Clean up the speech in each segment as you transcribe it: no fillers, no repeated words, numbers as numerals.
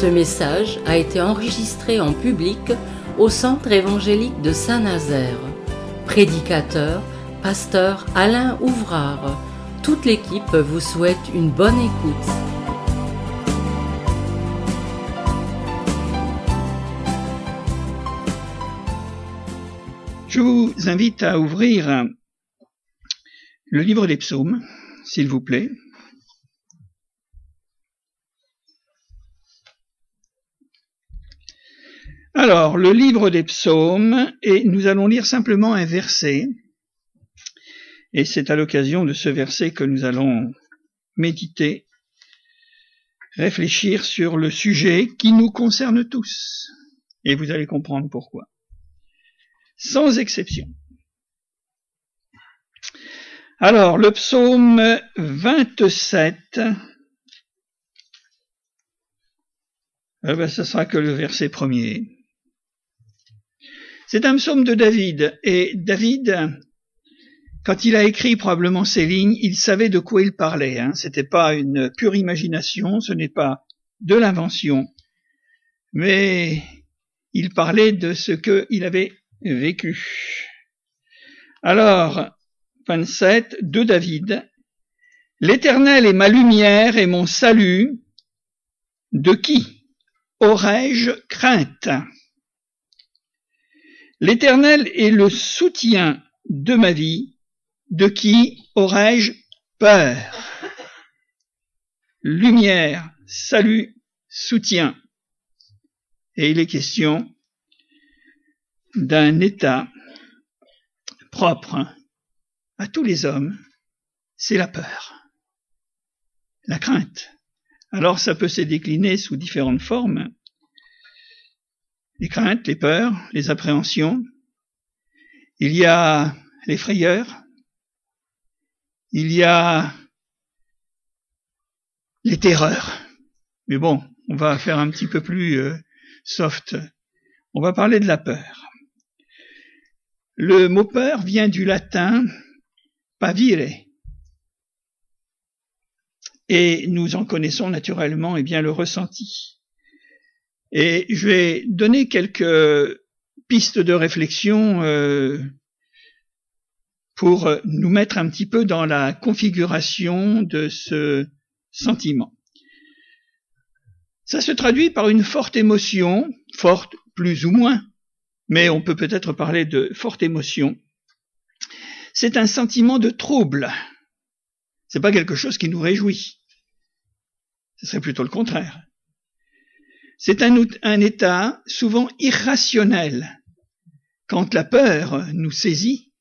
Ce message a été enregistré en public au Centre évangélique de Saint-Nazaire. Prédicateur, pasteur Alain Ouvrard. Toute l'équipe vous souhaite une bonne écoute. Je vous invite à ouvrir le livre des psaumes, s'il vous plaît. Alors, le livre des psaumes, et nous allons lire simplement un verset, et c'est à l'occasion de ce verset que nous allons méditer, réfléchir sur le sujet qui nous concerne tous, et vous allez comprendre pourquoi. Sans exception. Alors, le psaume 27, ce sera que le verset premier. C'est un psaume de David, et David, quand il a écrit probablement ces lignes, il savait de quoi il parlait. C'était pas une pure imagination, ce n'est pas de l'invention, mais il parlait de ce qu'il avait vécu. Alors, 27, de David. L'Éternel est ma lumière et mon salut. De qui aurais-je crainte? L'Éternel est le soutien de ma vie. De qui aurais-je peur? Lumière, salut, soutien. Et il est question d'un état propre à tous les hommes, c'est la peur, la crainte. Alors ça peut se décliner sous différentes formes. Les craintes, les peurs, les appréhensions. Il y a les frayeurs. Il y a les terreurs. Mais bon, on va faire un petit peu plus soft. On va parler de la peur. Le mot peur vient du latin pavire. Et nous en connaissons naturellement le ressenti. Et je vais donner quelques pistes de réflexion pour nous mettre un petit peu dans la configuration de ce sentiment. Ça se traduit par une forte émotion, forte plus ou moins, mais on peut peut-être parler de forte émotion. C'est un sentiment de trouble. C'est pas quelque chose qui nous réjouit. Ce serait plutôt le contraire. C'est un état souvent irrationnel. Quand la peur nous saisit,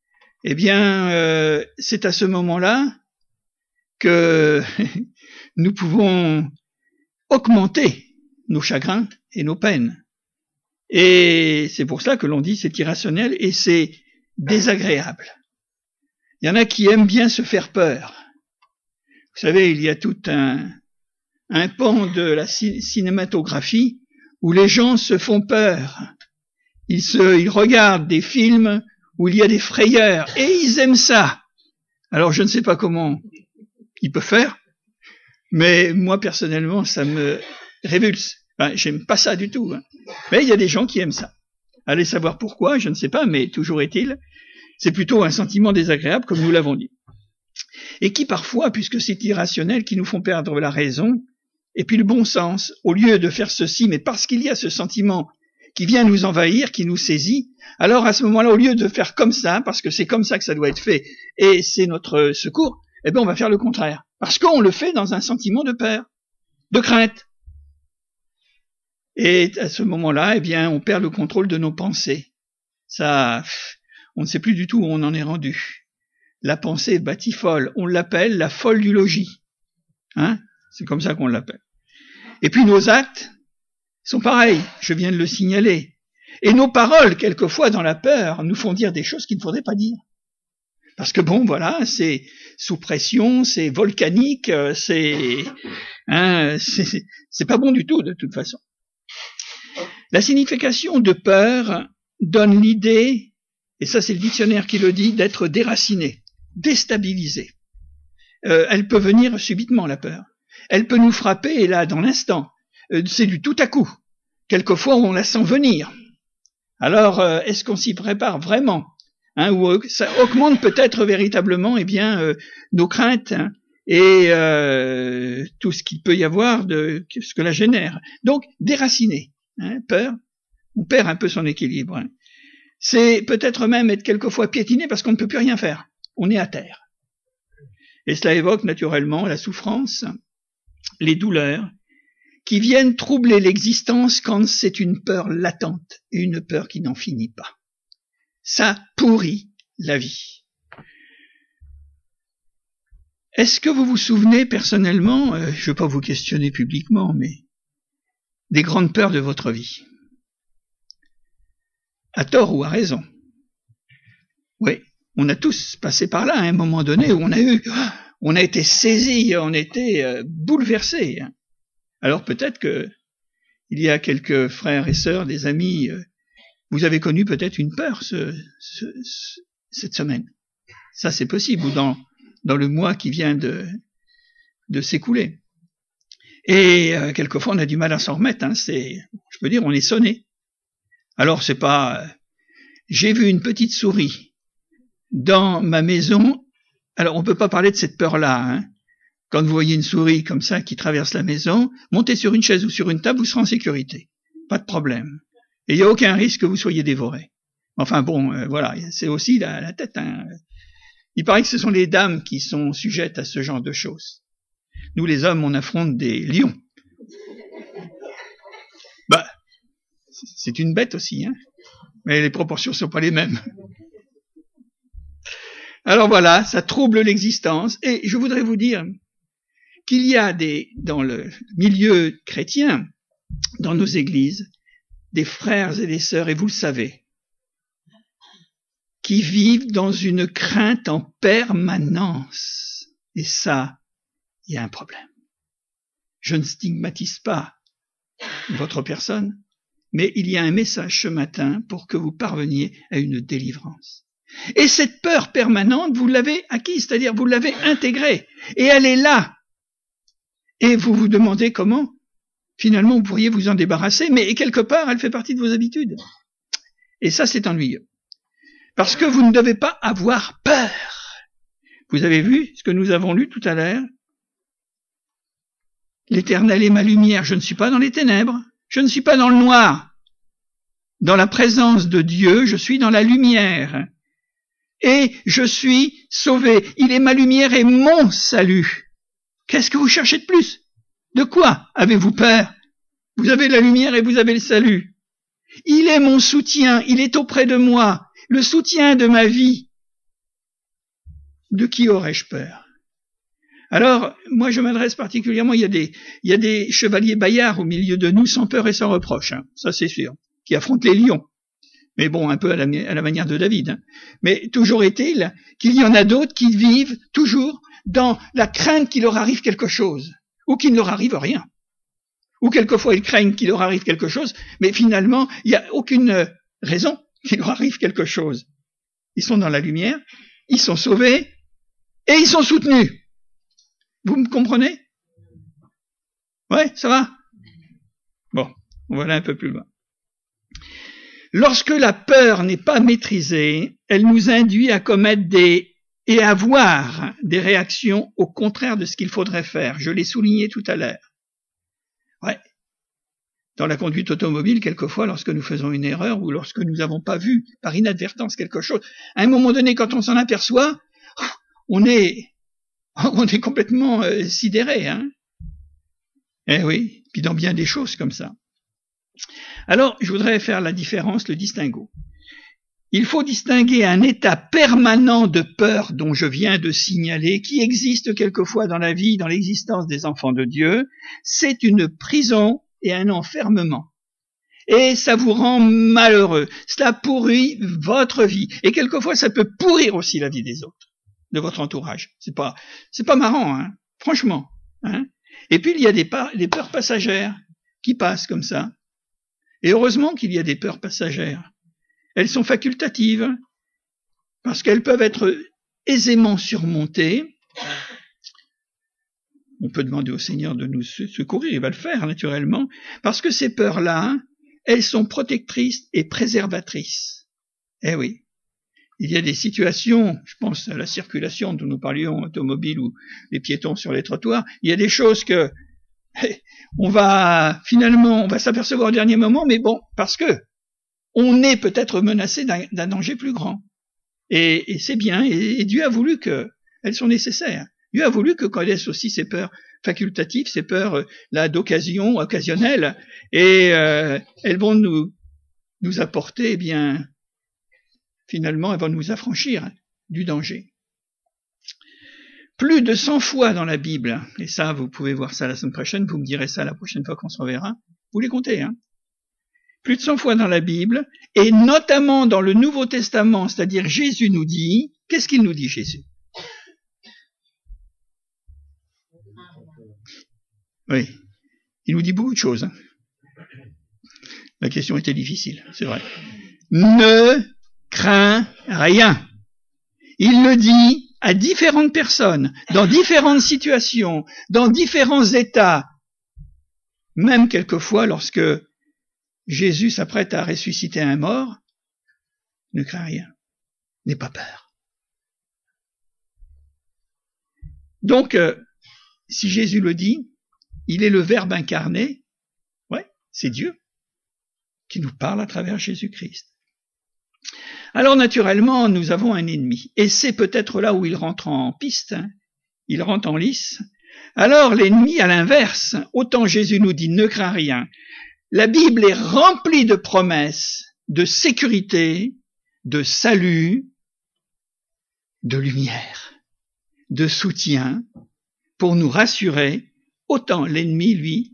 c'est à ce moment-là que nous pouvons augmenter nos chagrins et nos peines. Et c'est pour ça que l'on dit c'est irrationnel et c'est désagréable. Il y en a qui aiment bien se faire peur. Vous savez, il y a tout un pan de la cinématographie où les gens se font peur. Ils regardent des films où il y a des frayeurs et ils aiment ça. Alors je ne sais pas comment ils peuvent faire, mais moi personnellement ça me révulse. J'aime pas ça du tout. Mais il y a des gens qui aiment ça. Allez savoir pourquoi, je ne sais pas, mais toujours est-il, c'est plutôt un sentiment désagréable comme nous l'avons dit. Et qui parfois, puisque c'est irrationnel, qui nous font perdre la raison, et puis le bon sens, au lieu de faire ceci, mais parce qu'il y a ce sentiment qui vient nous envahir, qui nous saisit, alors à ce moment-là, au lieu de faire comme ça, parce que c'est comme ça que ça doit être fait, et c'est notre secours, on va faire le contraire. Parce qu'on le fait dans un sentiment de peur, de crainte. Et à ce moment-là, on perd le contrôle de nos pensées. Ça, on ne sait plus du tout où on en est rendu. La pensée batifole, on l'appelle la folle du logis. C'est comme ça qu'on l'appelle. Et puis nos actes sont pareils, je viens de le signaler. Et nos paroles, quelquefois dans la peur, nous font dire des choses qu'il ne faudrait pas dire. Parce que c'est sous pression, c'est volcanique, c'est pas bon du tout de toute façon. La signification de peur donne l'idée, et ça c'est le dictionnaire qui le dit, d'être déraciné, déstabilisé. Elle peut venir subitement, la peur. Elle peut nous frapper, et là, dans l'instant. c'est du tout à coup. Quelquefois, on la sent venir. Alors, est-ce qu'on s'y prépare vraiment, hein, ou ça augmente peut-être véritablement, nos craintes, hein, et tout ce qu'il peut y avoir de ce que la génère. Donc, déraciner, hein, peur, on perd un peu son équilibre. Hein. C'est peut-être même être quelquefois piétiné parce qu'on ne peut plus rien faire. On est à terre. Et cela évoque naturellement la souffrance, les douleurs, qui viennent troubler l'existence quand c'est une peur latente et une peur qui n'en finit pas. Ça pourrit la vie. Est-ce que vous vous souvenez personnellement, je ne veux pas vous questionner publiquement, mais des grandes peurs de votre vie? À tort ou à raison? Oui, on a tous passé par là à un moment donné où on a été saisis, on a été bouleversés. Alors peut-être que il y a quelques frères et sœurs, des amis, vous avez connu peut-être une peur cette semaine. Ça c'est possible, ou dans le mois qui vient de s'écouler. Et quelquefois on a du mal à s'en remettre, hein, je peux dire, on est sonné. Alors c'est pas... j'ai vu une petite souris dans ma maison. Alors on peut pas parler de cette peur-là, hein. Quand vous voyez une souris comme ça qui traverse la maison, montez sur une chaise ou sur une table, vous serez en sécurité. Pas de problème. Et il n'y a aucun risque que vous soyez dévoré. Enfin bon, voilà, c'est aussi la tête. Hein. Il paraît que ce sont les dames qui sont sujettes à ce genre de choses. Nous les hommes, on affronte des lions. Bah, c'est une bête aussi, hein. Mais les proportions sont pas les mêmes. Alors voilà, ça trouble l'existence. Et je voudrais vous dire qu'il y a dans le milieu chrétien, dans nos églises, des frères et des sœurs, et vous le savez, qui vivent dans une crainte en permanence. Et ça, il y a un problème. Je ne stigmatise pas votre personne, mais il y a un message ce matin pour que vous parveniez à une délivrance. Et cette peur permanente, vous l'avez acquise, c'est-à-dire vous l'avez intégrée, et elle est là. Et vous vous demandez comment, finalement, vous pourriez vous en débarrasser, mais quelque part, elle fait partie de vos habitudes. Et ça, c'est ennuyeux. Parce que vous ne devez pas avoir peur. Vous avez vu ce que nous avons lu tout à l'heure? L'Éternel est ma lumière, je ne suis pas dans les ténèbres, je ne suis pas dans le noir. Dans la présence de Dieu, je suis dans la lumière. Et je suis sauvé. Il est ma lumière et mon salut. Qu'est-ce que vous cherchez de plus? De quoi avez-vous peur? Vous avez la lumière et vous avez le salut. Il est mon soutien, il est auprès de moi, le soutien de ma vie. De qui aurais-je peur? Alors, moi je m'adresse particulièrement, il y a des chevaliers bayards au milieu de nous sans peur et sans reproche, hein, ça c'est sûr, qui affrontent les lions. Mais bon, un peu à la manière de David. Hein. Mais toujours est-il qu'il y en a d'autres qui vivent toujours dans la crainte qu'il leur arrive quelque chose, ou qu'il ne leur arrive rien. Ou quelquefois ils craignent qu'il leur arrive quelque chose, mais finalement, il n'y a aucune raison qu'il leur arrive quelque chose. Ils sont dans la lumière, ils sont sauvés, et ils sont soutenus. Vous me comprenez? Ouais, ça va? Bon, on va aller un peu plus loin. Lorsque la peur n'est pas maîtrisée, elle nous induit à commettre et à avoir des réactions au contraire de ce qu'il faudrait faire. Je l'ai souligné tout à l'heure. Ouais. Dans la conduite automobile, quelquefois, lorsque nous faisons une erreur ou lorsque nous n'avons pas vu par inadvertance quelque chose, à un moment donné, quand on s'en aperçoit, on est complètement sidéré, hein. Eh oui, puis dans bien des choses comme ça. Alors, je voudrais faire la différence, le distinguo. Il faut distinguer un état permanent de peur dont je viens de signaler, qui existe quelquefois dans la vie, dans l'existence des enfants de Dieu. C'est une prison et un enfermement. Et ça vous rend malheureux. Cela pourrit votre vie. Et quelquefois, ça peut pourrir aussi la vie des autres, de votre entourage. C'est pas marrant, hein, franchement. Hein. Et puis, il y a des peurs passagères qui passent comme ça. Et heureusement qu'il y a des peurs passagères. Elles sont facultatives, parce qu'elles peuvent être aisément surmontées. on peut demander au Seigneur de nous secourir, il va le faire naturellement, parce que ces peurs-là, elles sont protectrices et préservatrices. Eh oui, il y a des situations, je pense à la circulation dont nous parlions, automobile ou les piétons sur les trottoirs, il y a des choses que on va s'apercevoir au dernier moment, mais bon, parce que on est peut-être menacé d'un danger plus grand. Et c'est bien, et Dieu a voulu qu'elles sont nécessaires. Dieu a voulu que connaisse aussi ces peurs facultatives, ces peurs là d'occasion, occasionnelles, et elles vont nous apporter, eh bien, finalement, elles vont nous affranchir du danger. Plus de 100 fois dans la Bible, et ça, vous pouvez voir ça la semaine prochaine, vous me direz ça la prochaine fois qu'on se reverra, vous les comptez, hein. Plus de 100 fois dans la Bible, et notamment dans le Nouveau Testament, c'est-à-dire Jésus nous dit, qu'est-ce qu'il nous dit Jésus? Oui, il nous dit beaucoup de choses. Hein. La question était difficile, c'est vrai. Ne crains rien. Il le dit à différentes personnes, dans différentes situations, dans différents états. Même quelquefois, lorsque Jésus s'apprête à ressusciter un mort, ne crains rien, n'aie pas peur. Donc, si Jésus le dit, il est le Verbe incarné, ouais, c'est Dieu qui nous parle à travers Jésus-Christ. Alors naturellement, nous avons un ennemi, et c'est peut-être là où il rentre en piste, hein, il rentre en lice. Alors l'ennemi, à l'inverse, autant Jésus nous dit « ne crains rien », la Bible est remplie de promesses, de sécurité, de salut, de lumière, de soutien, pour nous rassurer, autant l'ennemi, lui,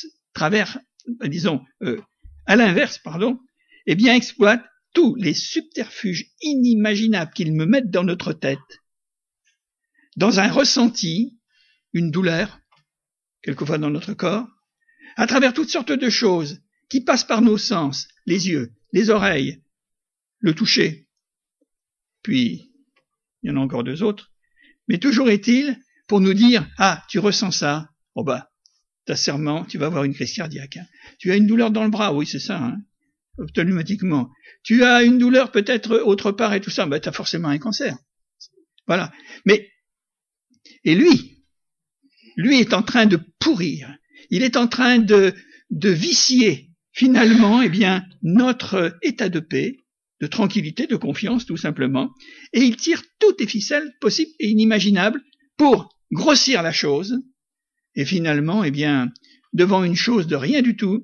à l'inverse, eh bien exploite tous les subterfuges inimaginables qu'ils me mettent dans notre tête, dans un ressenti, une douleur, quelquefois dans notre corps, à travers toutes sortes de choses qui passent par nos sens, les yeux, les oreilles, le toucher. Puis, il y en a encore deux autres. Mais toujours est-il pour nous dire, ah, tu ressens ça, oh bah, t'as sûrement, tu vas avoir une crise cardiaque. Hein. Tu as une douleur dans le bras, oui, c'est ça, hein, automatiquement. Tu as une douleur peut-être autre part et tout ça, bah, t'as forcément un cancer. Voilà. Mais, et lui est en train de pourrir. Il est en train de vicier, finalement, eh bien, notre état de paix, de tranquillité, de confiance, tout simplement. Et il tire toutes les ficelles possibles et inimaginables pour grossir la chose. Et finalement, eh bien, devant une chose de rien du tout,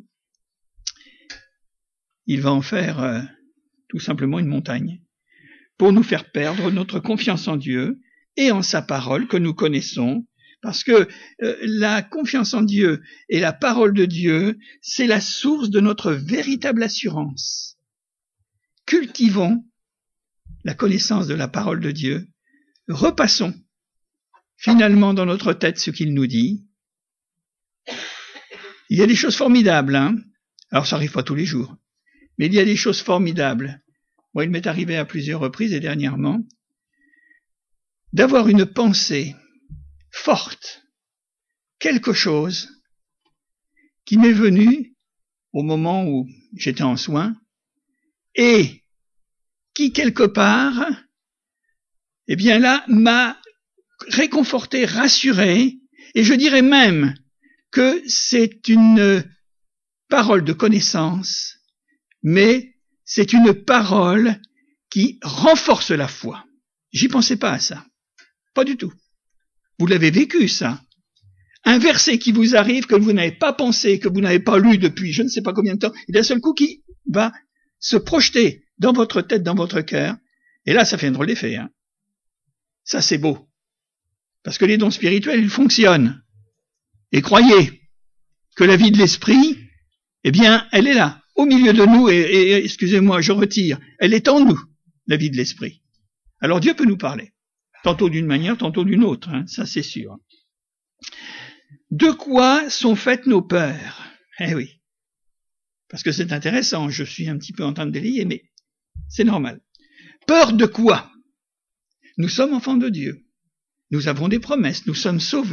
il va en faire tout simplement une montagne pour nous faire perdre notre confiance en Dieu et en sa parole que nous connaissons. Parce que la confiance en Dieu et la parole de Dieu, c'est la source de notre véritable assurance. Cultivons la connaissance de la parole de Dieu. Repassons finalement dans notre tête ce qu'il nous dit. Il y a des choses formidables, hein. Alors ça arrive pas tous les jours, mais il y a des choses formidables. Moi, il m'est arrivé à plusieurs reprises et dernièrement d'avoir une pensée forte, quelque chose qui m'est venu au moment où j'étais en soins et qui quelque part, eh bien là, m'a réconforté, rassuré, et je dirais même que c'est une parole de connaissance, mais c'est une parole qui renforce la foi. J'y pensais pas à ça, pas du tout. Vous l'avez vécu, ça. Un verset qui vous arrive, que vous n'avez pas pensé, que vous n'avez pas lu depuis je ne sais pas combien de temps, et d'un seul coup qui va se projeter dans votre tête, dans votre cœur, et là, ça fait un drôle d'effet. Hein. Ça, c'est beau. Parce que les dons spirituels, ils fonctionnent. Et croyez que la vie de l'esprit, eh bien, elle est là, au milieu de nous, et excusez-moi, je retire, elle est en nous, la vie de l'esprit. Alors Dieu peut nous parler. Tantôt d'une manière, tantôt d'une autre, hein, ça c'est sûr. De quoi sont faites nos peurs? Eh oui, parce que c'est intéressant, je suis un petit peu en train de délier, mais c'est normal. Peur de quoi? Nous sommes enfants de Dieu, nous avons des promesses, nous sommes sauvés,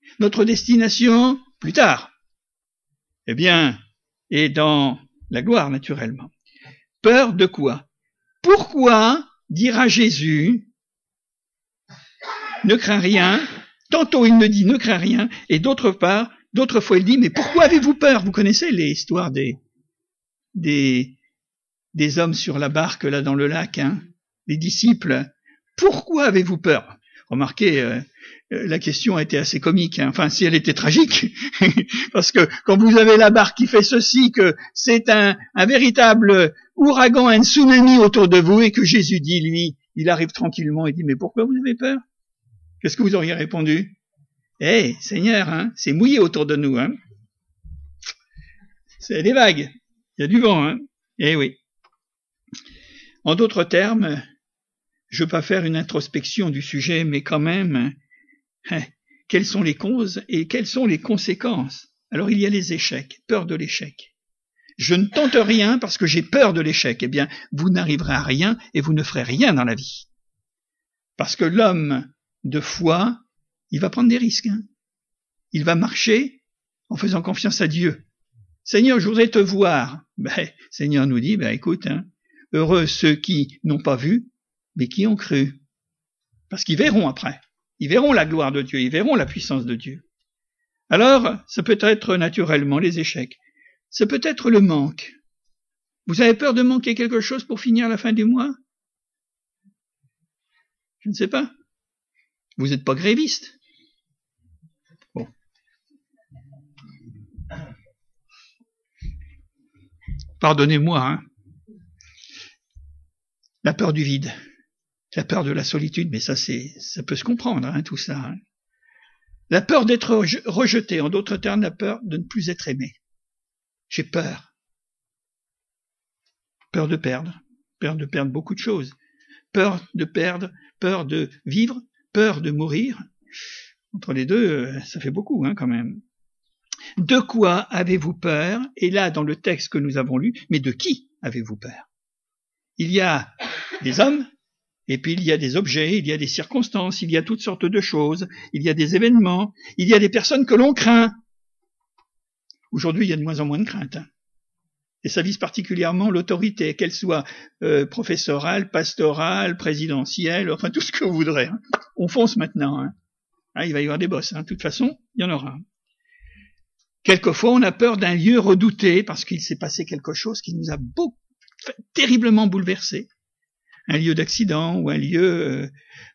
Notre destination, plus tard, eh bien, est dans la gloire, naturellement. Peur de quoi? Pourquoi dira Jésus, ne crains rien? Tantôt il me dit ne crains rien, et d'autre fois il dit, mais pourquoi avez-vous peur? Vous connaissez l'histoire des hommes sur la barque, là, dans le lac, hein? Les disciples. Pourquoi avez-vous peur? Remarquez, la question était assez comique, hein. Enfin, si elle était tragique, parce que quand vous avez la barque qui fait ceci, que c'est un véritable ouragan, un tsunami autour de vous, et que Jésus dit, lui, il arrive tranquillement et dit, mais pourquoi vous avez peur? Qu'est-ce que vous auriez répondu? Eh, Seigneur, hein, c'est mouillé autour de nous, hein. C'est des vagues, il y a du vent, hein. Eh oui. En d'autres termes, je ne veux pas faire une introspection du sujet, mais quand même, quelles sont les causes et quelles sont les conséquences? Alors il y a les échecs, peur de l'échec. Je ne tente rien parce que j'ai peur de l'échec. Eh bien, vous n'arriverez à rien et vous ne ferez rien dans la vie. Parce que l'homme de foi, il va prendre des risques, hein. Il va marcher en faisant confiance à Dieu. Seigneur, je voudrais te voir. Seigneur nous dit, écoute, hein, heureux ceux qui n'ont pas vu, mais qui ont cru. Parce qu'ils verront après. Ils verront la gloire de Dieu, ils verront la puissance de Dieu. Alors, ça peut être naturellement les échecs. Ça peut être le manque. Vous avez peur de manquer quelque chose pour finir la fin du mois? Je ne sais pas. Vous n'êtes pas gréviste. Bon. Pardonnez-moi, hein. La peur du vide. La peur de la solitude, mais ça peut se comprendre, hein, tout ça. Hein. La peur d'être rejeté, en d'autres termes, la peur de ne plus être aimé. J'ai peur. Peur de perdre beaucoup de choses. Peur de vivre, peur de mourir. Entre les deux, ça fait beaucoup, hein, quand même. De quoi avez-vous peur? Et là, dans le texte que nous avons lu, mais de qui avez-vous peur? Il y a des hommes, et puis il y a des objets, il y a des circonstances, il y a toutes sortes de choses, il y a des événements, il y a des personnes que l'on craint. Aujourd'hui, il y a de moins en moins de crainte. Hein. Et ça vise particulièrement l'autorité, qu'elle soit professorale, pastorale, présidentielle, enfin tout ce que vous voudrez. Hein. On fonce maintenant. Hein. Ah, il va y avoir des bosses. Hein. De toute façon, il y en aura. Quelquefois, on a peur d'un lieu redouté parce qu'il s'est passé quelque chose qui nous a terriblement bouleversés. Un lieu d'accident ou un lieu...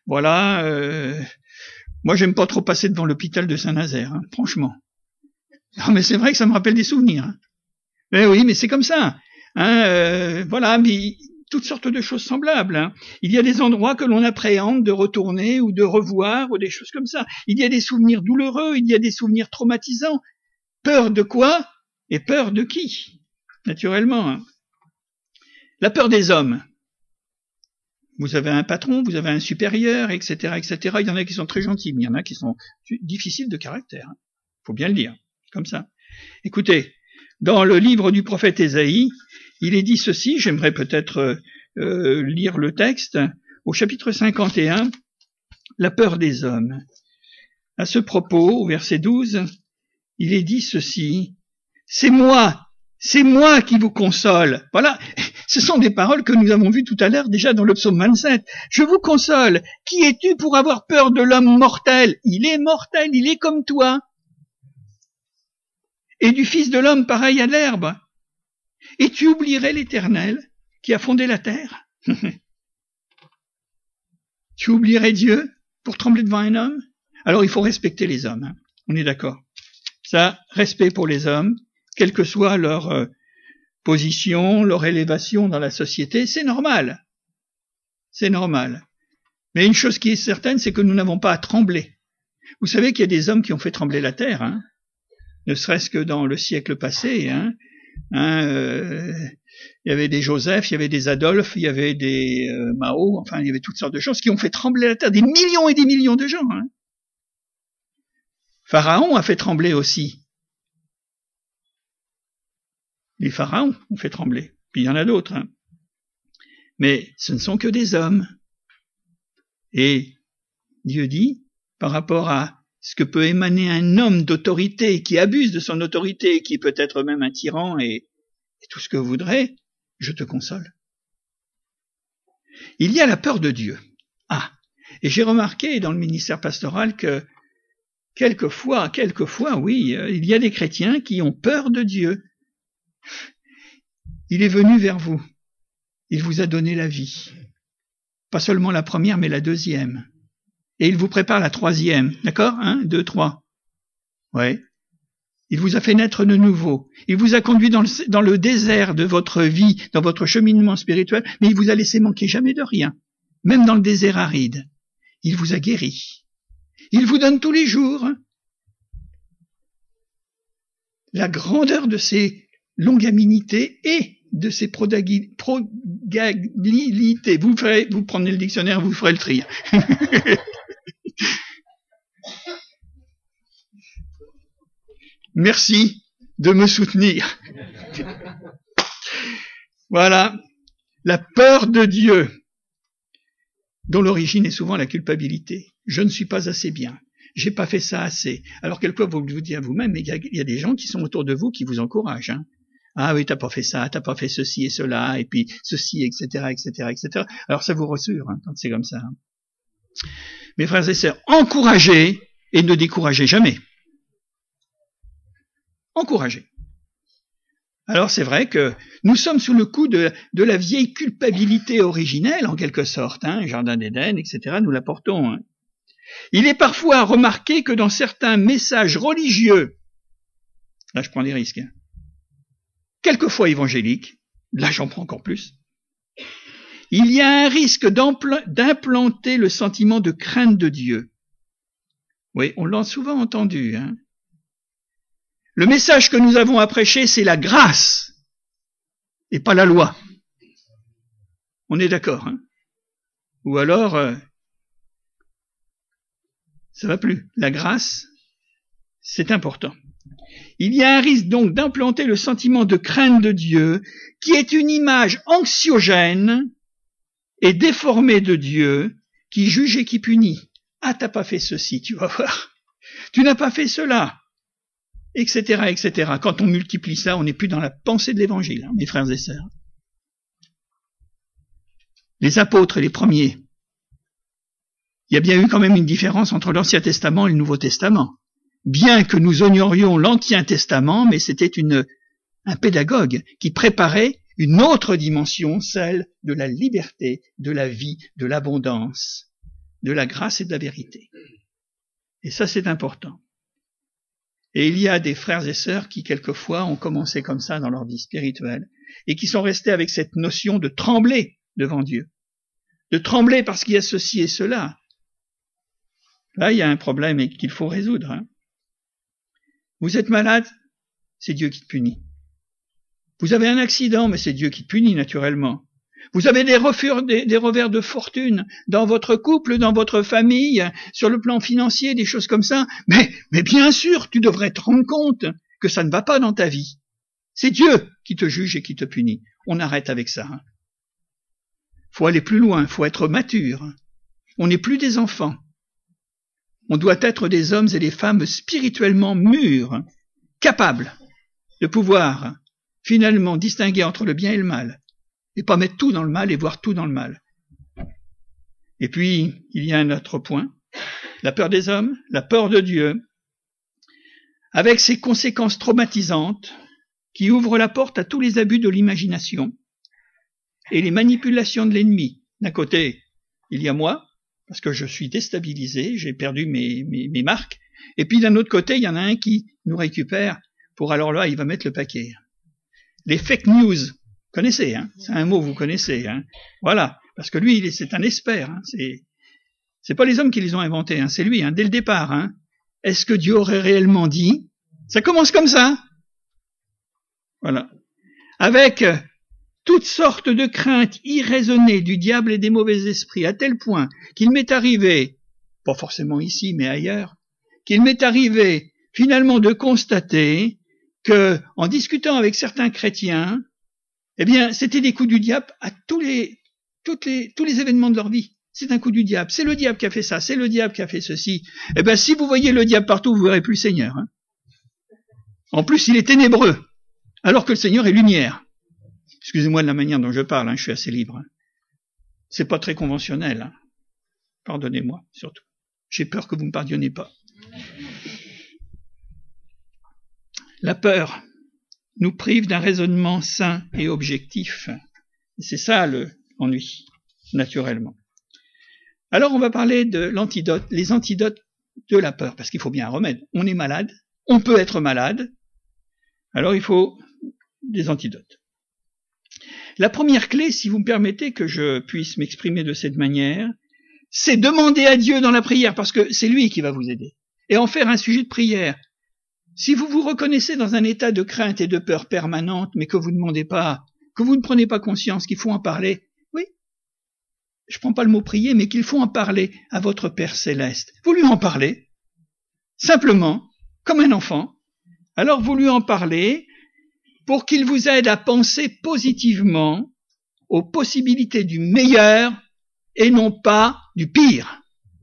Moi, j'aime pas trop passer devant l'hôpital de Saint-Nazaire, hein, franchement. Non, mais c'est vrai que ça me rappelle des souvenirs. Hein. Mais oui, mais c'est comme ça. Hein, mais toutes sortes de choses semblables. Hein. Il y a des endroits que l'on appréhende de retourner ou de revoir ou des choses comme ça. Il y a des souvenirs douloureux, il y a des souvenirs traumatisants. Peur de quoi? Et peur de qui? Naturellement. Hein. La peur des hommes. Vous avez un patron, vous avez un supérieur, etc., etc. Il y en a qui sont très gentils, mais il y en a qui sont difficiles de caractère. Faut bien le dire, comme ça. Écoutez, dans le livre du prophète Ésaïe, il est dit ceci, j'aimerais peut-être lire le texte, au chapitre 51, la peur des hommes. À ce propos, au verset 12, il est dit ceci, c'est moi qui vous console. Voilà, ce sont des paroles que nous avons vues tout à l'heure déjà dans le psaume 27. Je vous console. Qui es-tu pour avoir peur de l'homme mortel? Il est mortel, il est comme toi. Et du fils de l'homme pareil à l'herbe. Et tu oublierais l'Éternel qui a fondé la terre? Tu oublierais Dieu pour trembler devant un homme? Alors il faut respecter les hommes, hein. On est d'accord. Ça, respect pour les hommes, quelle que soit leur position, leur élévation dans la société, c'est normal. C'est normal. Mais une chose qui est certaine, c'est que nous n'avons pas à trembler. Vous savez qu'il y a des hommes qui ont fait trembler la terre, hein, ne serait-ce que dans le siècle passé. Hein, il y avait des Joseph, il y avait des Adolphe, il y avait des Mao, enfin il y avait toutes sortes de choses qui ont fait trembler la terre, des millions et des millions de gens. Hein. Pharaon a fait trembler aussi. Les pharaons ont fait trembler. Puis il y en a d'autres. Hein. Mais ce ne sont que des hommes. Et Dieu dit, par rapport à ce que peut émaner un homme d'autorité qui abuse de son autorité, qui peut être même un tyran et tout ce que vous voudrez, je te console. Il y a la peur de Dieu. Ah, et j'ai remarqué dans le ministère pastoral que quelquefois, oui, il y a des chrétiens qui ont peur de Dieu. Il est venu vers vous. Il vous a donné la vie. Pas seulement la première, mais la deuxième. Et il vous prépare la troisième. D'accord? 1, 2, 3. Ouais. Il vous a fait naître de nouveau. Il vous a conduit dans le désert de votre vie, dans votre cheminement spirituel, mais il vous a laissé manquer jamais de rien. Même dans le désert aride. Il vous a guéri. Il vous donne tous les jours la grandeur de ses longanimités et de ses prodigialités. Vous prenez le dictionnaire, vous ferez le tri. Merci de me soutenir. Voilà, la peur de Dieu, dont l'origine est souvent la culpabilité. Je ne suis pas assez bien, j'ai pas fait ça assez. Alors quelquefois vous vous dites à vous-même, mais il y a des gens qui sont autour de vous qui vous encouragent. Hein. Ah oui, t'as pas fait ça, t'as pas fait ceci et cela, et puis ceci, etc., etc., etc. Alors ça vous rassure quand c'est comme ça. Hein. Mes frères et sœurs, encouragez et ne découragez jamais. Encouragez. Alors c'est vrai que nous sommes sous le coup de la vieille culpabilité originelle, en quelque sorte, hein, Jardin d'Éden, etc., nous la portons. Hein. Il est parfois remarqué que dans certains messages religieux, là je prends des risques, hein, quelquefois évangéliques, là j'en prends encore plus, il y a un risque d'implanter le sentiment de crainte de Dieu. Oui, on l'a souvent entendu, hein. Le message que nous avons à prêcher, c'est la grâce et pas la loi. On est d'accord, hein? Ou alors, ça va plus. La grâce, c'est important. Il y a un risque donc d'implanter le sentiment de crainte de Dieu, qui est une image anxiogène et déformée de Dieu, qui juge et qui punit. Ah, t'as pas fait ceci, tu vas voir. Tu n'as pas fait cela. Etc., etc. Quand on multiplie ça, on n'est plus dans la pensée de l'évangile, hein, mes frères et sœurs. Les apôtres, les premiers, il y a bien eu quand même une différence entre l'Ancien Testament et le Nouveau Testament. Bien que nous honorions l'Ancien Testament, mais c'était un pédagogue qui préparait une autre dimension, celle de la liberté, de la vie, de l'abondance, de la grâce et de la vérité. Et ça, c'est important. Et il y a des frères et sœurs qui, quelquefois, ont commencé comme ça dans leur vie spirituelle et qui sont restés avec cette notion de trembler devant Dieu. De trembler parce qu'il y a ceci et cela. Là, il y a un problème qu'il faut résoudre. Hein. Vous êtes malade, c'est Dieu qui te punit. Vous avez un accident, mais c'est Dieu qui te punit, naturellement. Vous avez des revers de fortune dans votre couple, dans votre famille, sur le plan financier, des choses comme ça. Mais bien sûr, tu devrais te rendre compte que ça ne va pas dans ta vie. C'est Dieu qui te juge et qui te punit. On arrête avec ça. Hein. Faut aller plus loin, faut être mature. On n'est plus des enfants. On doit être des hommes et des femmes spirituellement mûrs, capables de pouvoir finalement distinguer entre le bien et le mal. Et pas mettre tout dans le mal et voir tout dans le mal. Et puis, il y a un autre point, la peur des hommes, la peur de Dieu, avec ses conséquences traumatisantes qui ouvrent la porte à tous les abus de l'imagination et les manipulations de l'ennemi. D'un côté, il y a moi, parce que je suis déstabilisé, j'ai perdu mes marques, et puis d'un autre côté, il y en a un qui nous récupère pour alors là, il va mettre le paquet. Les fake news, connaissez, hein, c'est un mot que vous connaissez, hein. Voilà, parce que lui, c'est un expert, hein, c'est pas les hommes qui les ont inventés, hein, c'est lui, hein, dès le départ, hein. Est-ce que Dieu aurait réellement dit? Ça commence comme ça. Voilà. Avec toutes sortes de craintes irraisonnées du diable et des mauvais esprits, à tel point qu'il m'est arrivé, pas forcément ici, mais ailleurs, qu'il m'est arrivé finalement de constater que, en discutant avec certains chrétiens, eh bien, c'était des coups du diable à tous les événements de leur vie. C'est un coup du diable. C'est le diable qui a fait ça. C'est le diable qui a fait ceci. Eh bien, si vous voyez le diable partout, vous verrez plus le Seigneur. Hein. En plus, il est ténébreux, alors que le Seigneur est lumière. Excusez-moi de la manière dont je parle, hein, je suis assez libre. Hein. C'est pas très conventionnel. Hein. Pardonnez-moi, surtout. J'ai peur que vous me pardonniez pas. La peur nous prive d'un raisonnement sain et objectif. C'est ça l'ennui, naturellement. Alors on va parler de l'antidote, les antidotes de la peur, parce qu'il faut bien un remède. On est malade, on peut être malade, alors il faut des antidotes. La première clé, si vous me permettez que je puisse m'exprimer de cette manière, c'est demander à Dieu dans la prière, parce que c'est lui qui va vous aider, et en faire un sujet de prière. Si vous vous reconnaissez dans un état de crainte et de peur permanente, mais que vous ne demandez pas, que vous ne prenez pas conscience qu'il faut en parler, oui, je ne prends pas le mot prier, mais qu'il faut en parler à votre Père Céleste. Vous lui en parlez, simplement, comme un enfant. Alors vous lui en parlez pour qu'il vous aide à penser positivement aux possibilités du meilleur et non pas du pire.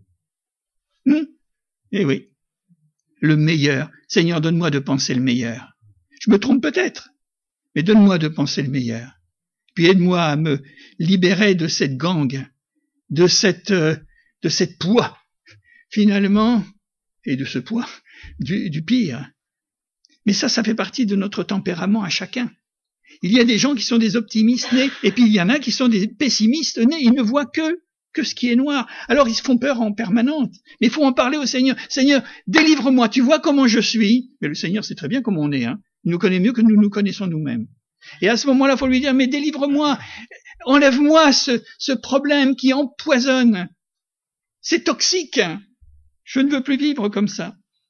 Eh oui, le meilleur. Seigneur, donne-moi de penser le meilleur. Je me trompe peut-être, mais donne-moi de penser le meilleur. Puis aide-moi à me libérer de cette gangue, de cette poids, finalement, et de ce poids, du pire. Mais ça fait partie de notre tempérament à chacun. Il y a des gens qui sont des optimistes nés, et puis il y en a qui sont des pessimistes nés. Ils ne voient que ce qui est noir. Alors ils se font peur en permanente. Mais il faut en parler au Seigneur. Seigneur, délivre-moi. Tu vois comment je suis. Mais le Seigneur sait très bien comment on est. Hein. Il nous connaît mieux que nous nous connaissons nous-mêmes. Et à ce moment-là, il faut lui dire, mais délivre-moi. Enlève-moi ce problème qui empoisonne. C'est toxique. Je ne veux plus vivre comme ça.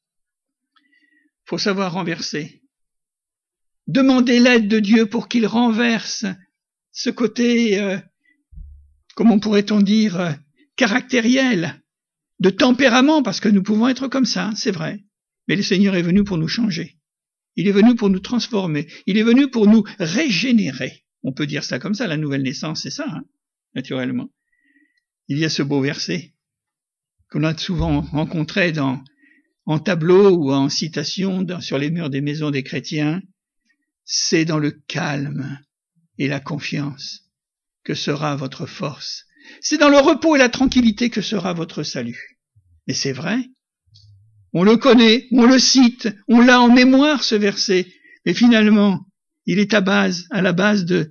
Il faut savoir renverser. Demander l'aide de Dieu pour qu'il renverse ce côté, comment pourrait-on dire, caractériel, de tempérament, parce que nous pouvons être comme ça, c'est vrai. Mais le Seigneur est venu pour nous changer. Il est venu pour nous transformer. Il est venu pour nous régénérer. On peut dire ça comme ça, la nouvelle naissance, c'est ça, hein, naturellement. Il y a ce beau verset qu'on a souvent rencontré en tableau ou en citation sur les murs des maisons des chrétiens. C'est dans le calme et la confiance que sera votre force. C'est dans le repos et la tranquillité que sera votre salut. Et c'est vrai. On le connaît, on le cite, on l'a en mémoire ce verset. Mais finalement, il est à la base de...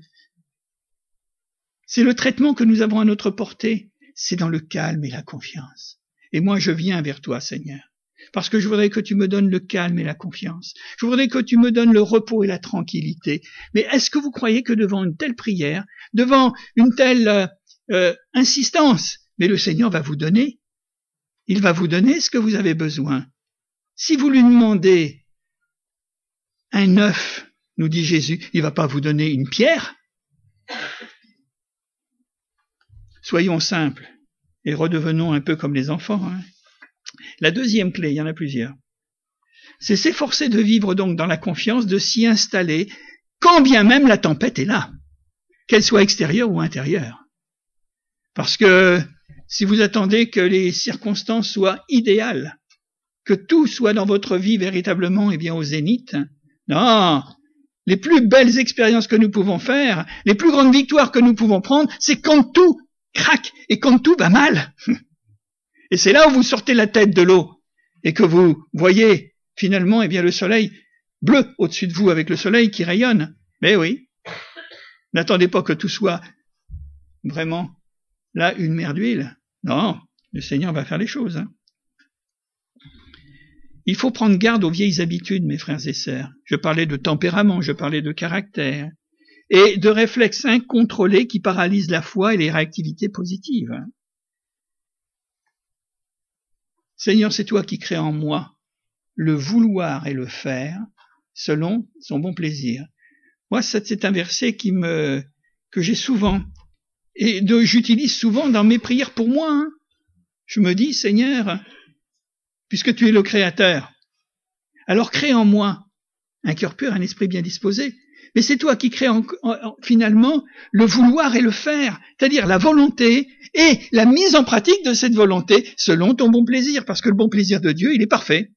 C'est le traitement que nous avons à notre portée. C'est dans le calme et la confiance. Et moi, je viens vers toi, Seigneur. Parce que je voudrais que tu me donnes le calme et la confiance. Je voudrais que tu me donnes le repos et la tranquillité. Mais est-ce que vous croyez que devant une telle prière, devant une telle insistance, mais le Seigneur va vous donner, il va vous donner ce que vous avez besoin. Si vous lui demandez un œuf, nous dit Jésus, il ne va pas vous donner une pierre. Soyons simples et redevenons un peu comme les enfants. Hein. La deuxième clé, il y en a plusieurs, c'est s'efforcer de vivre donc dans la confiance, de s'y installer, quand bien même la tempête est là, qu'elle soit extérieure ou intérieure. Parce que si vous attendez que les circonstances soient idéales, que tout soit dans votre vie véritablement au zénith, non, les plus belles expériences que nous pouvons faire, les plus grandes victoires que nous pouvons prendre, c'est quand tout craque et quand tout va mal. Et c'est là où vous sortez la tête de l'eau et que vous voyez finalement le soleil bleu au-dessus de vous avec le soleil qui rayonne. Mais oui, n'attendez pas que tout soit vraiment là une mer d'huile. Non, le Seigneur va faire les choses. Hein. Il faut prendre garde aux vieilles habitudes, mes frères et sœurs. Je parlais de tempérament, je parlais de caractère et de réflexes incontrôlés qui paralysent la foi et les réactivités positives. Seigneur, c'est toi qui crées en moi le vouloir et le faire selon son bon plaisir. Moi, c'est un verset que j'ai souvent et j'utilise souvent dans mes prières pour moi. Hein. Je me dis, Seigneur, puisque tu es le Créateur, alors crée en moi un cœur pur, un esprit bien disposé. mais c'est toi qui crées finalement le vouloir et le faire, c'est-à-dire la volonté et la mise en pratique de cette volonté selon ton bon plaisir, parce que le bon plaisir de Dieu, il est parfait.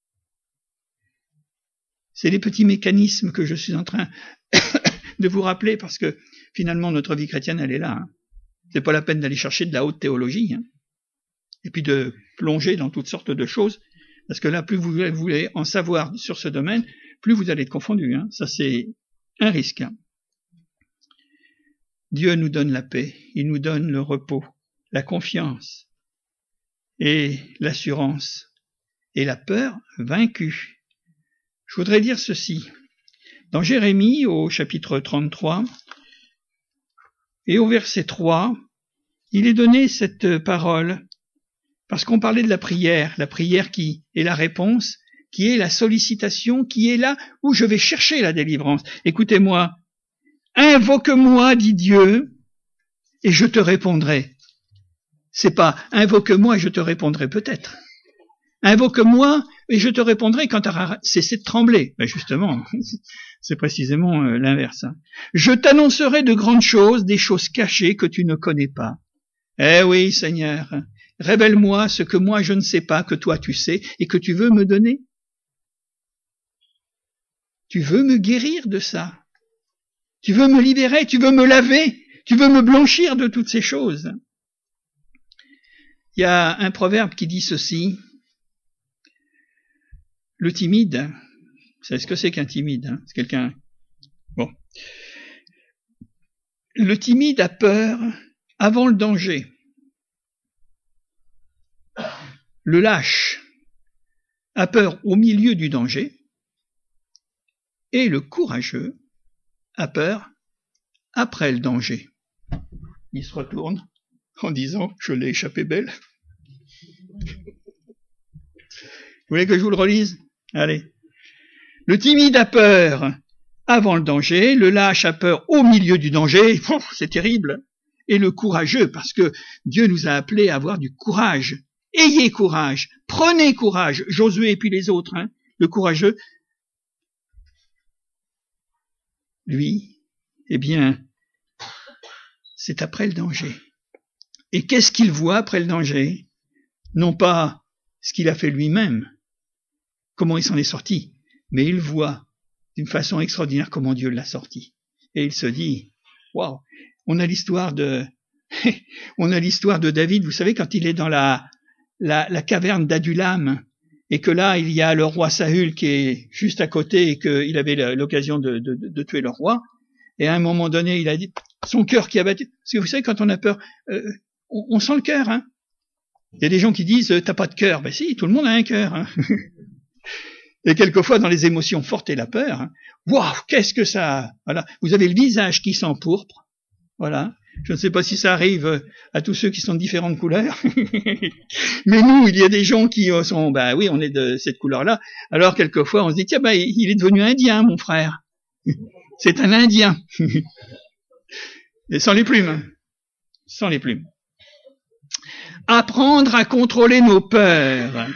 C'est les petits mécanismes que je suis en train de vous rappeler, parce que finalement notre vie chrétienne, elle est là. Hein. C'est pas la peine d'aller chercher de la haute théologie, hein. Et puis de plonger dans toutes sortes de choses, parce que là, plus vous voulez en savoir sur ce domaine, plus vous allez être confondu. Hein. Ça, c'est un risque. Hein. Dieu nous donne la paix, il nous donne le repos, la confiance et l'assurance et la peur vaincue. Je voudrais dire ceci. Dans Jérémie, au chapitre 33, et au verset 3, il est donné cette parole, parce qu'on parlait de la prière qui est la réponse, qui est la sollicitation, qui est là où je vais chercher la délivrance. Écoutez-moi, invoque-moi, dit Dieu, et je te répondrai. C'est pas invoque-moi et je te répondrai peut-être. Invoque-moi et je te répondrai quand tu auras cessé de trembler. Ben justement, c'est précisément l'inverse. Je t'annoncerai de grandes choses, des choses cachées que tu ne connais pas. Eh oui, Seigneur, révèle-moi ce que moi je ne sais pas, que toi tu sais et que tu veux me donner. Tu veux me guérir de ça. Tu veux me libérer, tu veux me laver, tu veux me blanchir de toutes ces choses. Il y a un proverbe qui dit ceci. Le timide, vous savez ce que c'est qu'un timide, hein? C'est quelqu'un... Bon. Le timide a peur avant le danger. Le lâche a peur au milieu du danger. Et le courageux a peur après le danger. Il se retourne en disant « Je l'ai échappé belle ». Vous voulez que je vous le relise? Allez. Le timide a peur avant le danger, le lâche a peur au milieu du danger, c'est terrible. Et le courageux, parce que Dieu nous a appelés à avoir du courage. Ayez courage, prenez courage, Josué et puis les autres, hein. Le courageux, lui, eh bien, c'est après le danger. Et qu'est-ce qu'il voit après le danger? Non pas ce qu'il a fait lui-même, comment il s'en est sorti, mais il voit d'une façon extraordinaire comment Dieu l'a sorti. Et il se dit, waouh, on a l'histoire de David, vous savez, quand il est dans la caverne d'Adulam, et que là, il y a le roi Saül qui est juste à côté, et qu'il avait l'occasion de tuer le roi, et à un moment donné, il a dit, son cœur qui a battu, parce que vous savez, quand on a peur, on sent le cœur, hein. Il y a des gens qui disent, t'as pas de cœur. Ben si, tout le monde a un cœur, hein. Et quelquefois, dans les émotions fortes et la peur, hein, waouh, qu'est-ce que ça... Voilà, vous avez le visage qui s'empourpre, voilà. Je ne sais pas si ça arrive à tous ceux qui sont de différentes couleurs, mais nous, il y a des gens qui sont, bah oui, on est de cette couleur-là. Alors quelquefois, on se dit, tiens, bah il est devenu indien, mon frère. C'est un Indien. Et sans les plumes, sans les plumes. Apprendre à contrôler nos peurs.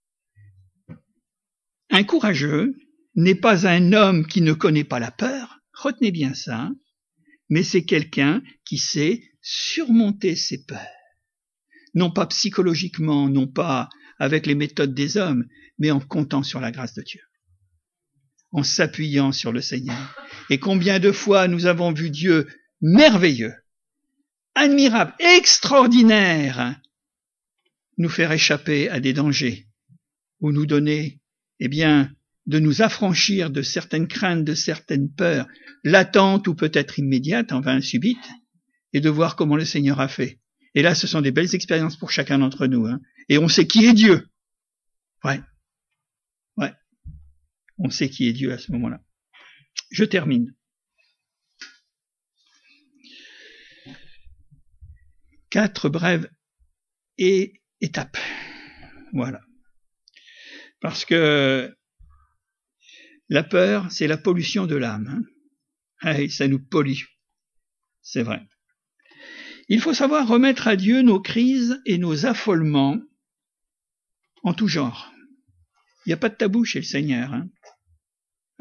Un courageux n'est pas un homme qui ne connaît pas la peur, retenez bien ça, mais c'est quelqu'un qui sait surmonter ses peurs. Non pas psychologiquement, non pas avec les méthodes des hommes, mais en comptant sur la grâce de Dieu, en s'appuyant sur le Seigneur. Et combien de fois nous avons vu Dieu merveilleux, admirable, extraordinaire, nous faire échapper à des dangers, ou nous donner, eh bien, de nous affranchir de certaines craintes, de certaines peurs, latentes ou peut-être immédiates, enfin subites, et de voir comment le Seigneur a fait. Et là, ce sont des belles expériences pour chacun d'entre nous, hein. Et on sait qui est Dieu. Ouais. On sait qui est Dieu à ce moment-là. Je termine. 4 brèves étapes. Voilà. Parce que la peur, c'est la pollution de l'âme. Hein. Et ça nous pollue. C'est vrai. Il faut savoir remettre à Dieu nos crises et nos affolements en tout genre. Il n'y a pas de tabou chez le Seigneur. Hein. Ah oui.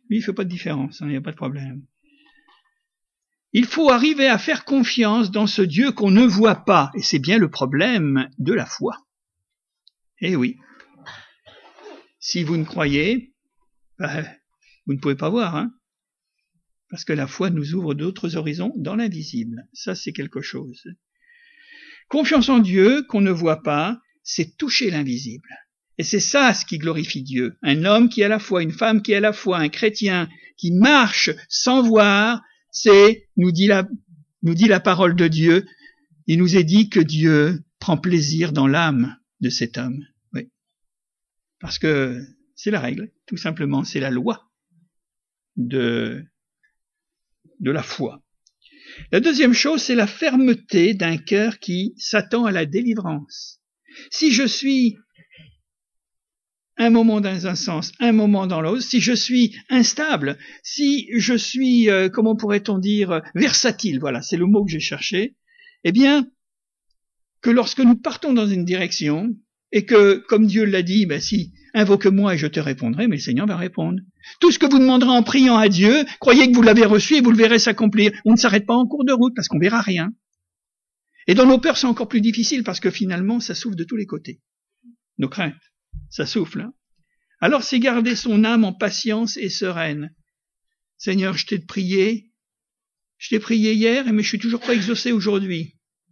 Lui, il fait pas de différence, il n'y a pas de problème. Il faut arriver à faire confiance dans ce Dieu qu'on ne voit pas, et c'est bien le problème de la foi. Eh oui. Si vous ne croyez, vous ne pouvez pas voir, hein, parce que la foi nous ouvre d'autres horizons dans l'invisible. Ça, c'est quelque chose. Confiance en Dieu qu'on ne voit pas, c'est toucher l'invisible. Et c'est ça ce qui glorifie Dieu. Un homme qui a la foi, une femme qui a la foi, un chrétien qui marche sans voir, c'est, nous dit la parole de Dieu, il nous est dit que Dieu prend plaisir dans l'âme de cet homme. Oui. Parce que c'est la règle, tout simplement, c'est la loi de la foi. La deuxième chose, c'est la fermeté d'un cœur qui s'attend à la délivrance. Si je suis un moment dans un sens, un moment dans l'autre, si je suis instable, si je suis, comment pourrait-on dire, versatile, voilà, c'est le mot que j'ai cherché, eh bien, que lorsque nous partons dans une direction, et que, comme Dieu l'a dit, ben si, invoque-moi et je te répondrai, mais le Seigneur va répondre. Tout ce que vous demanderez en priant à Dieu, croyez que vous l'avez reçu et vous le verrez s'accomplir. On ne s'arrête pas en cours de route parce qu'on verra rien. Et dans nos peurs, c'est encore plus difficile parce que finalement, ça souffle de tous les côtés. Nos craintes, ça souffle. Hein. Alors c'est garder son âme en patience et sereine. Seigneur, je t'ai prié hier, mais je suis toujours pas exaucé aujourd'hui.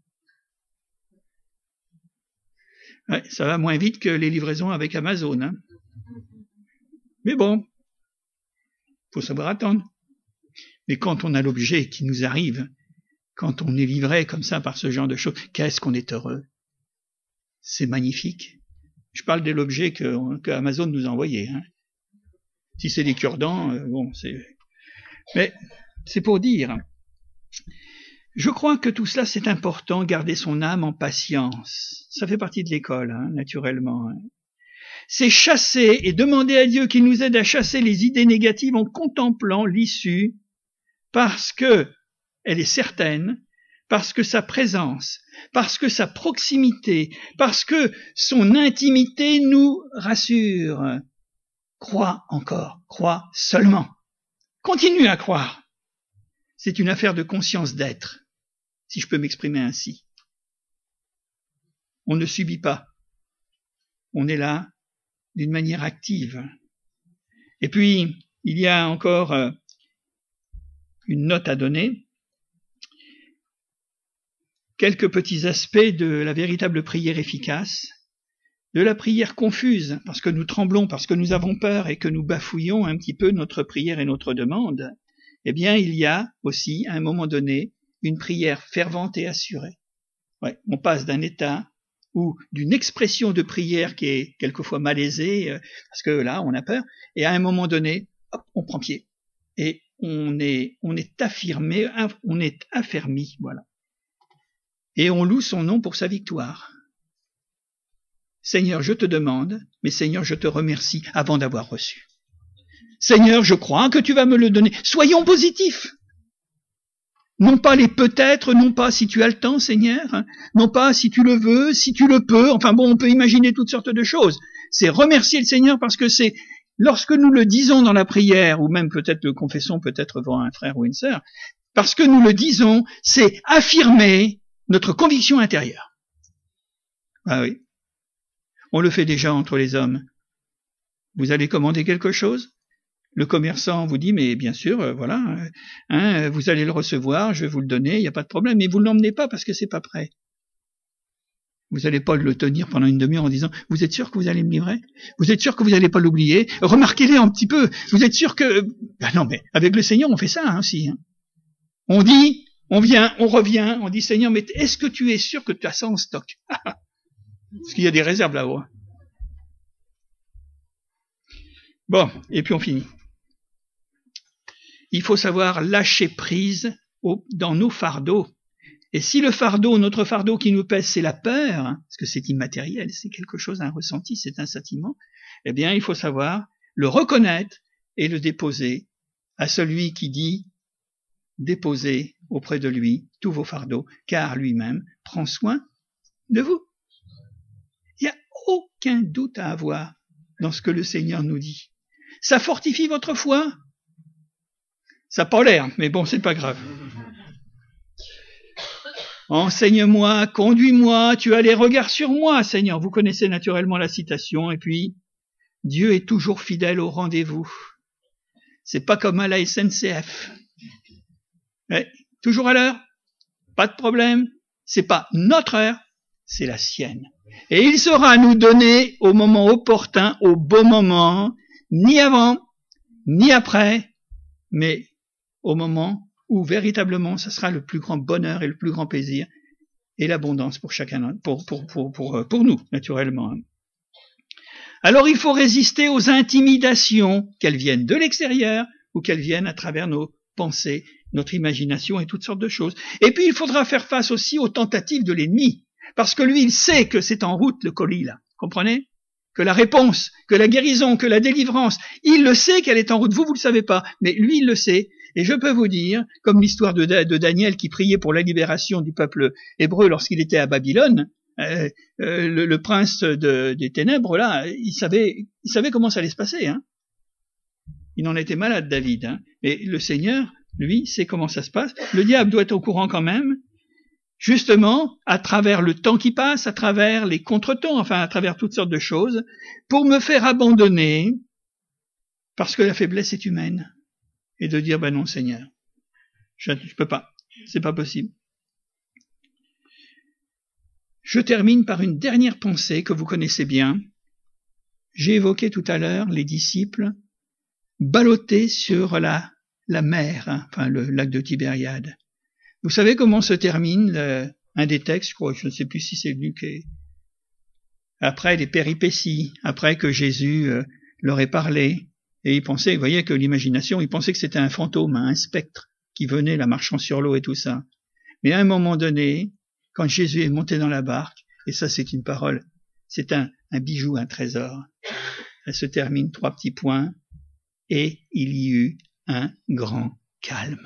Ouais, ça va moins vite que les livraisons avec Amazon. Hein. Mais bon, faut savoir attendre. Mais quand on a l'objet qui nous arrive, quand on est livré comme ça par ce genre de choses, qu'est-ce qu'on est heureux. C'est magnifique. Je parle de l'objet que Amazon nous a envoyé. Hein. Si c'est des cure-dents, bon, c'est... Mais c'est pour dire... Je crois que tout cela, c'est important, garder son âme en patience. Ça fait partie de l'école, hein, naturellement. Hein. C'est chasser et demander à Dieu qu'il nous aide à chasser les idées négatives en contemplant l'issue, parce que elle est certaine, parce que sa présence, parce que sa proximité, parce que son intimité nous rassure. Crois encore, crois seulement. Continue à croire. C'est une affaire de conscience d'être. Si je peux m'exprimer ainsi. On ne subit pas. On est là d'une manière active. Et puis, il y a encore une note à donner. Quelques petits aspects de la véritable prière efficace, de la prière confuse, parce que nous tremblons, parce que nous avons peur et que nous bafouillons un petit peu notre prière et notre demande. Eh bien, il y a aussi, à un moment donné, une prière fervente et assurée. Ouais, on passe d'un état ou d'une expression de prière qui est quelquefois malaisée, parce que là, on a peur, et à un moment donné, hop, on prend pied. Et on est affirmé, on est affermi, voilà. Et on loue son nom pour sa victoire. Seigneur, je te demande, mais Seigneur, je te remercie avant d'avoir reçu. Seigneur, je crois que tu vas me le donner. Soyons positifs. Non pas les peut-être, non pas si tu as le temps, Seigneur, hein, non pas si tu le veux, si tu le peux, enfin bon, on peut imaginer toutes sortes de choses. C'est remercier le Seigneur parce que c'est, lorsque nous le disons dans la prière, ou même peut-être le confessons peut-être devant un frère ou une sœur, parce que nous le disons, c'est affirmer notre conviction intérieure. Ah oui. On le fait déjà entre les hommes. Vous allez commander quelque chose ? Le commerçant vous dit, mais bien sûr, voilà, hein, vous allez le recevoir, je vais vous le donner, il n'y a pas de problème, mais vous ne l'emmenez pas parce que c'est pas prêt. Vous n'allez pas le tenir pendant une demi-heure en disant, vous êtes sûr que vous allez me livrer ? Vous êtes sûr que vous n'allez pas l'oublier ? Remarquez-les un petit peu, vous êtes sûr que... Ben non, mais avec le Seigneur, on fait ça hein, aussi. Hein. On dit, on vient, on revient, on dit, Seigneur, mais est-ce que tu es sûr que tu as ça en stock ? Parce qu'il y a des réserves là-haut. Hein. Bon, et puis on finit. Il faut savoir lâcher prise dans nos fardeaux. Et si le fardeau, notre fardeau qui nous pèse, c'est la peur, hein, parce que c'est immatériel, c'est quelque chose, un ressenti, c'est un sentiment, eh bien, il faut savoir le reconnaître et le déposer à celui qui dit déposez auprès de lui tous vos fardeaux, car lui-même prend soin de vous. Il n'y a aucun doute à avoir dans ce que le Seigneur nous dit. Ça fortifie votre foi. Ça n'a pas l'air, mais bon, c'est pas grave. Enseigne-moi, conduis-moi, tu as les regards sur moi, Seigneur. Vous connaissez naturellement la citation, et puis, Dieu est toujours fidèle au rendez-vous. C'est pas comme à la SNCF. Ouais, toujours à l'heure, pas de problème. C'est pas notre heure, c'est la sienne. Et il saura nous donner au moment opportun, au bon moment, ni avant, ni après, mais au moment où véritablement ce sera le plus grand bonheur et le plus grand plaisir et l'abondance pour chacun, pour nous, naturellement. Alors il faut résister aux intimidations, qu'elles viennent de l'extérieur ou qu'elles viennent à travers nos pensées, notre imagination et toutes sortes de choses. Et puis il faudra faire face aussi aux tentatives de l'ennemi, parce que lui il sait que c'est en route le colis là, comprenez ? Que la réponse, que la guérison, que la délivrance, il le sait qu'elle est en route, vous le savez pas, mais lui il le sait. Et je peux vous dire, comme l'histoire de Daniel qui priait pour la libération du peuple hébreu lorsqu'il était à Babylone, le prince des ténèbres là, il savait comment ça allait se passer, hein. Il en était malade, David, hein. Mais le Seigneur, lui, sait comment ça se passe. Le diable doit être au courant quand même, justement, à travers le temps qui passe, à travers les contretemps, enfin, à travers toutes sortes de choses, pour me faire abandonner, parce que la faiblesse est humaine, et de dire, ben non, Seigneur, je peux pas, c'est pas possible. Je termine par une dernière pensée que vous connaissez bien. J'ai évoqué tout à l'heure les disciples ballottés sur la mer, hein, enfin le lac de Tibériade. Vous savez comment se termine un des textes, je ne sais plus si c'est Luc, après les péripéties, après que Jésus leur ait parlé, et ils pensaient, vous voyez que l'imagination, ils pensaient que c'était un fantôme, un spectre qui venait là marchant sur l'eau et tout ça. Mais à un moment donné, quand Jésus est monté dans la barque, et ça c'est une parole, c'est un bijou, un trésor, elle se termine 3 petits points, et il y eut un grand calme.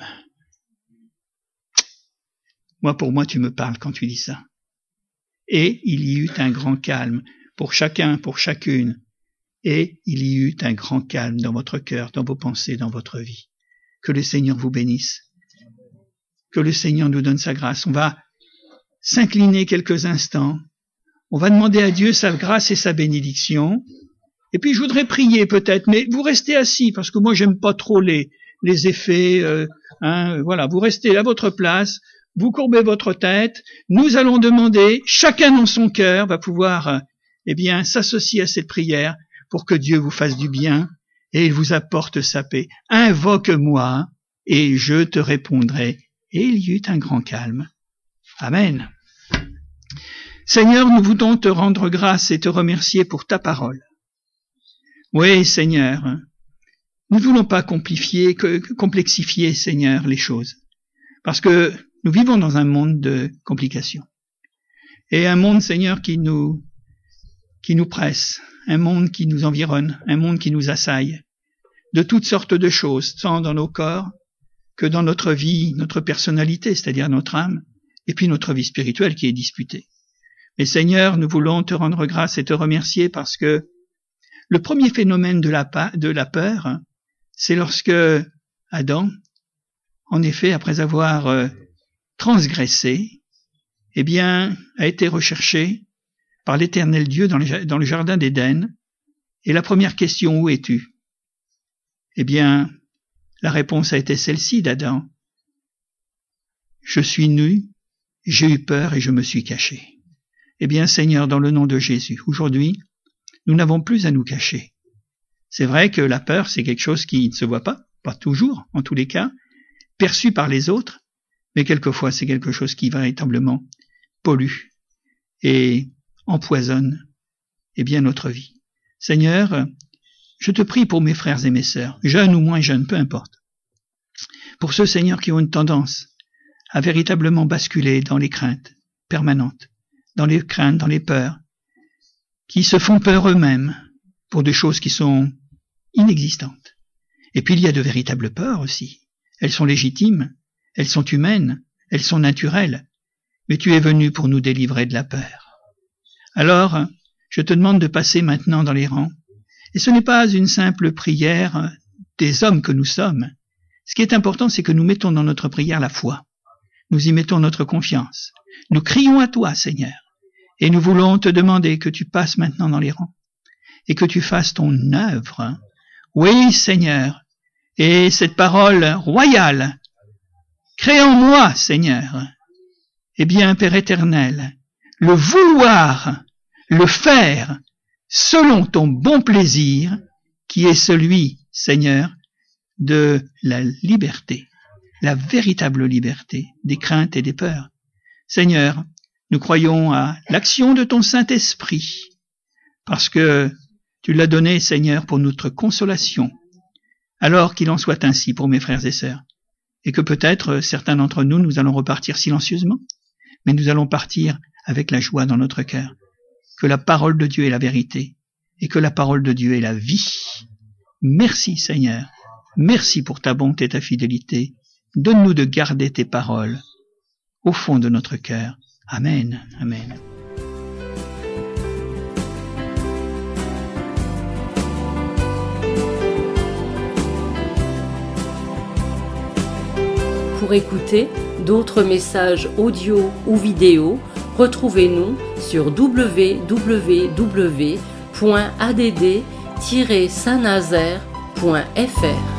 Pour moi, tu me parles quand tu dis ça. Et il y eut un grand calme pour chacun, pour chacune. Et il y eut un grand calme dans votre cœur, dans vos pensées, dans votre vie. Que le Seigneur vous bénisse. Que le Seigneur nous donne sa grâce. On va s'incliner quelques instants. On va demander à Dieu sa grâce et sa bénédiction. Et puis je voudrais prier peut-être, mais vous restez assis parce que moi j'aime pas trop les effets. Voilà, vous restez à votre place, vous courbez votre tête. Nous allons demander, chacun dans son cœur va pouvoir, s'associer à cette prière pour que Dieu vous fasse du bien et il vous apporte sa paix. Invoque-moi et je te répondrai. Et il y eut un grand calme. Amen. Seigneur, nous voulons te rendre grâce et te remercier pour ta parole. Oui, Seigneur, nous ne voulons pas complexifier, Seigneur, les choses, parce que nous vivons dans un monde de complications, et un monde, Seigneur, qui nous presse, un monde qui nous environne, un monde qui nous assaille, de toutes sortes de choses, tant dans nos corps que dans notre vie, notre personnalité, c'est-à-dire notre âme, et puis notre vie spirituelle qui est disputée. Mais Seigneur, nous voulons te rendre grâce et te remercier parce que le premier phénomène de la peur, c'est lorsque Adam, en effet, après avoir transgressé, a été recherché par l'Éternel Dieu dans le jardin d'Éden. Et la première question, où es-tu? La réponse a été celle-ci d'Adam. Je suis nu, j'ai eu peur et je me suis caché. Seigneur, dans le nom de Jésus, aujourd'hui, nous n'avons plus à nous cacher. C'est vrai que la peur, c'est quelque chose qui ne se voit pas toujours, en tous les cas, perçu par les autres, mais quelquefois c'est quelque chose qui véritablement pollue et empoisonne notre vie. Seigneur, je te prie pour mes frères et mes sœurs, jeunes ou moins jeunes, peu importe. Pour ceux, Seigneur, qui ont une tendance à véritablement basculer dans les craintes permanentes, dans les craintes, dans les peurs, qui se font peur eux-mêmes pour des choses qui sont inexistantes. Et puis il y a de véritables peurs aussi. Elles sont légitimes, elles sont humaines, elles sont naturelles, mais tu es venu pour nous délivrer de la peur. Alors, je te demande de passer maintenant dans les rangs. Et ce n'est pas une simple prière des hommes que nous sommes, Ce qui est important, c'est que nous mettons dans notre prière la foi. Nous y mettons notre confiance. Nous crions à toi, Seigneur. Et nous voulons te demander que tu passes maintenant dans les rangs et que tu fasses ton œuvre. Oui, Seigneur. Et cette parole royale, crée en moi, Seigneur. Eh bien, Père éternel, le vouloir, le faire, selon ton bon plaisir, qui est celui, Seigneur, de la liberté, la véritable liberté, des craintes et des peurs. Seigneur, nous croyons à l'action de ton Saint-Esprit, parce que tu l'as donné, Seigneur, pour notre consolation. Alors qu'il en soit ainsi pour mes frères et sœurs, et que peut-être certains d'entre nous, nous allons repartir silencieusement, mais nous allons partir avec la joie dans notre cœur, que la parole de Dieu est la vérité, et que la parole de Dieu est la vie. Merci, Seigneur. Merci pour ta bonté et ta fidélité. Donne-nous de garder tes paroles au fond de notre cœur. Amen. Amen. Pour écouter d'autres messages audio ou vidéo, retrouvez-nous sur www.add-saint-nazaire.fr.